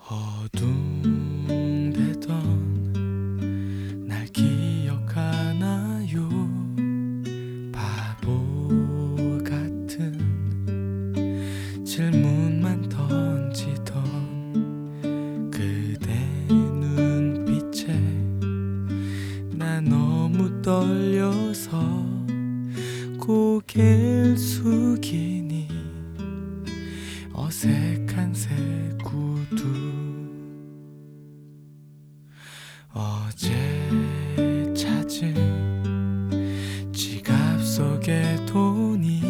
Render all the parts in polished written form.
어둠되던 날 기억하나요? 바보 같은 질문만 던지던 그대 눈빛에 나 너무 떨려서 고개를 숙이니 어색한 새 구두. 어제 찾은 지갑 속에 돈이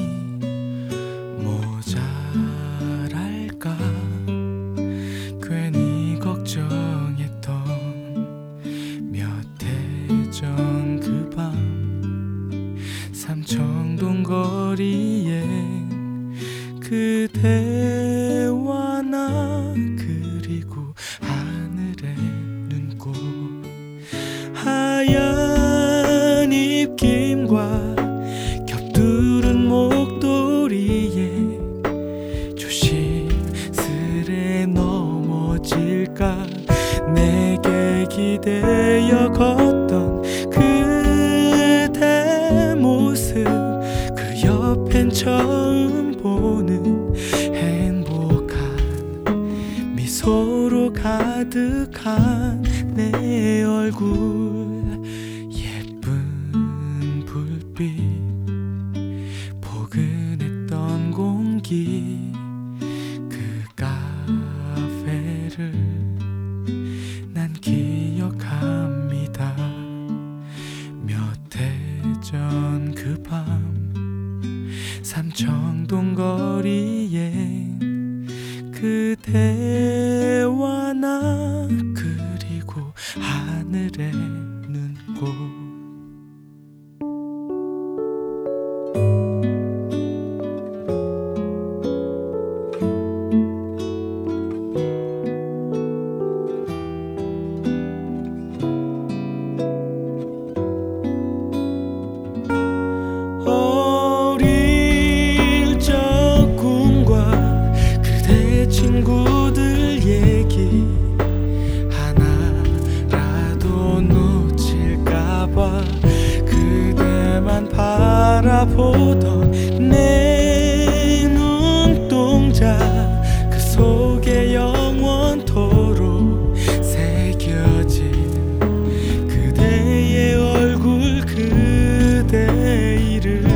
모자랄까 괜히 걱정했던 몇 해 전 그 밤 삼청동 거리에 그대와 나 그리고 하늘의 눈곱 하얀 입김과 겹두른 목도리에 조심스레 넘어질까 내게 기대어 걷던 그대 모습 그 옆엔 처음 보는 행복한 미소로 가득한 내 얼굴. 예쁜 불빛 포근했던 공기 그 카페를 난 기억합니다. 몇 해 전 그 밤 삼청동 거리에 그대와 나 그리고 하늘의 눈곱. 친구들 얘기 하나라도 놓칠까봐 그대만 바라보던 내 눈동자 그 속에 영원토록 새겨진 그대의 얼굴 그대 이름.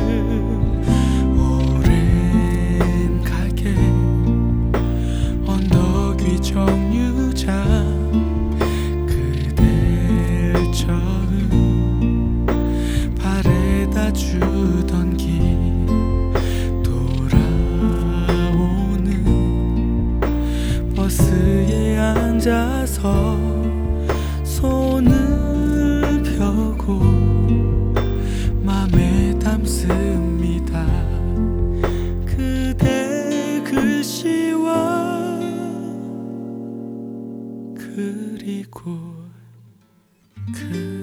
정류장 그댈 처음 바래다 주던 길 돌아오는 버스에 앉아서 손을 펴고 맘에 담습니다. 그대 글씨와 그리고